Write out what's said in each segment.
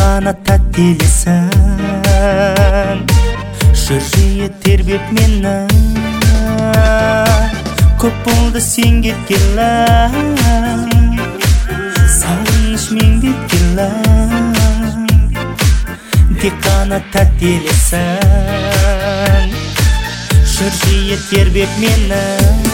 қана тәтті елесің, жүрегі тербеп мені. Көп болды сен кеткелі, сағыныш мен беткелі. Тек қана тәтті елесің, жүрегі тербеп мені.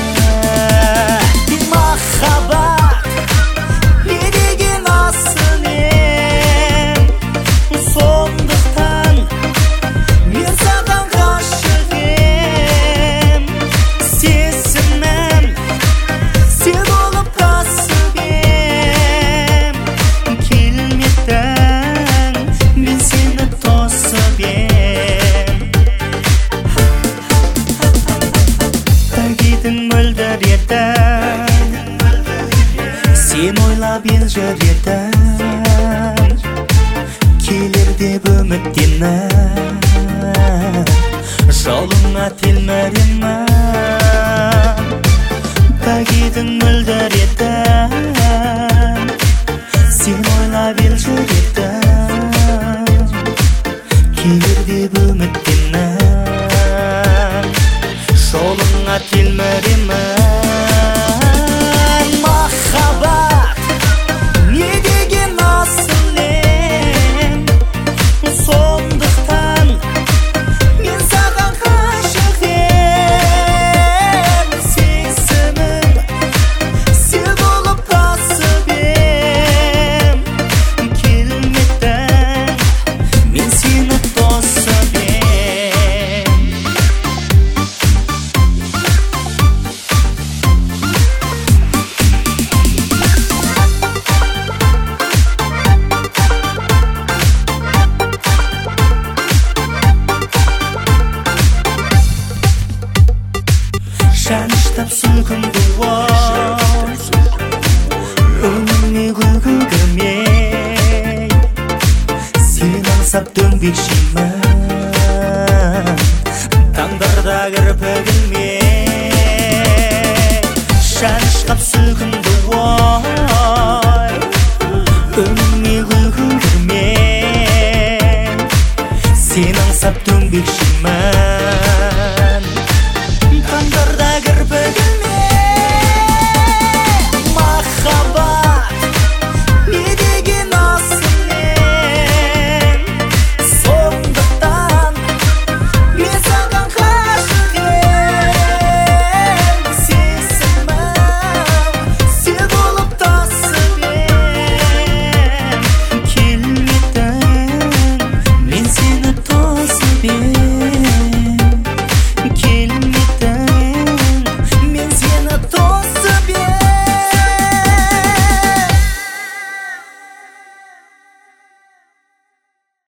Махаббат не деген асыл ем, сондықтан мен саған ғашық ем. Сезімім сен болып тасып ем, келмедің мен сені тосып ем. Тагидің мөлдір еді, сен ойлап ел жүр едің, келер деп үміттеніп, жолыңа телміремін. Тагидің мөлдір еді, сен ойлап ел жүр едің, келер деп үміттеніп, жолыңа телміремін. Махаббат не деген асыл ем, сондықтан мен саған ғашық ем. Сезімім сен болып тасып ем, келмедің мен сені тосып ем. Шаныштап сүйкімді от, өңіме күлкі кірмей, сен аңсап дөңбекшімін, таңдарда кірпігілмей. Шаныштап сүйкімді от, өңіме күлкі кірмей, сен аңсап дөңбекшімін,